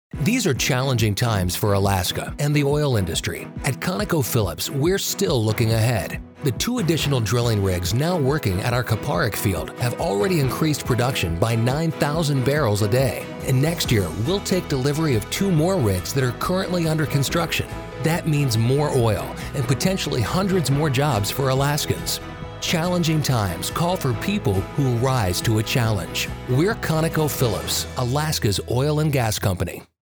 These are challenging times for Alaska and the oil industry. At ConocoPhillips, we're still looking ahead. The 2 additional drilling rigs now working at our Kuparuk field have already increased production by 9,000 barrels a day. And next year, we'll take delivery of 2 more rigs that are currently under construction. That means more oil and potentially hundreds more jobs for Alaskans. Challenging times call for people who rise to a challenge. We're ConocoPhillips, Alaska's oil and gas company.